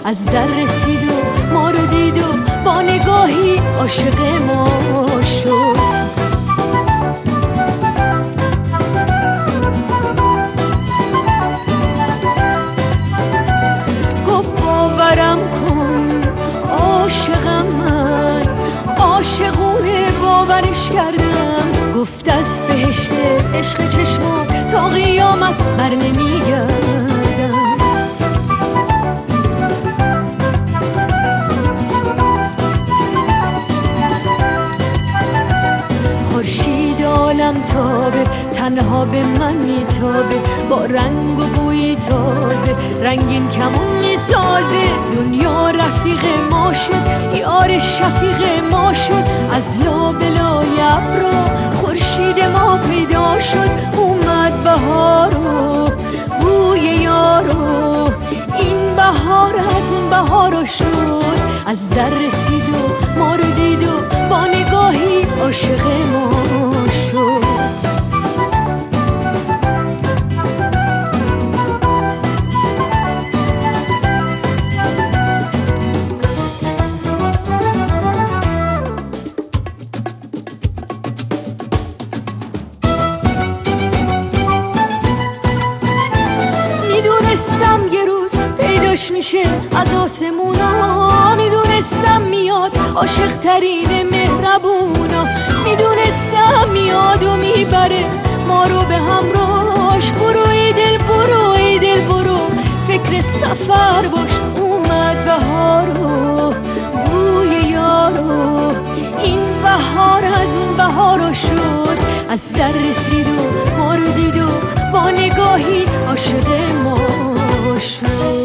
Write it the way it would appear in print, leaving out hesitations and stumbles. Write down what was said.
از در رسید و ما رو دید و با نگاهی عاشق ما شد. گفت باورم کن عاشقم من، عاشقونه باورش کردم. گفت از بهشت عشق چشمم تا قیامت بر نمیگردم. خورشید عالم تابه تنها به من میتابه، با رنگ و بوی تازه رنگین کمون میسازه. دنیا رفیق ما شد، یار شفیق ما شد. از لابلای ابرا خورشید ما پیدا شد. اومد بهارو بوی یارو، این بهار از اون بهارو شد. از در رسید و ما رو دید و با نگاهی عاشق ما شد. میدونستم یه روز پیداش میشه از آسمونا، میدونستم میاد عاشق ترین مهربونا، میدونستم میاد و میبره ما رو به همراهش. برو ای دل برو ای دل برو، فکر سفر باش. اومد بهارو بوی یارو، این بهار از اون بهارو شد. از در رسید و ما رو دید و با نگاهی عاشق ما شد.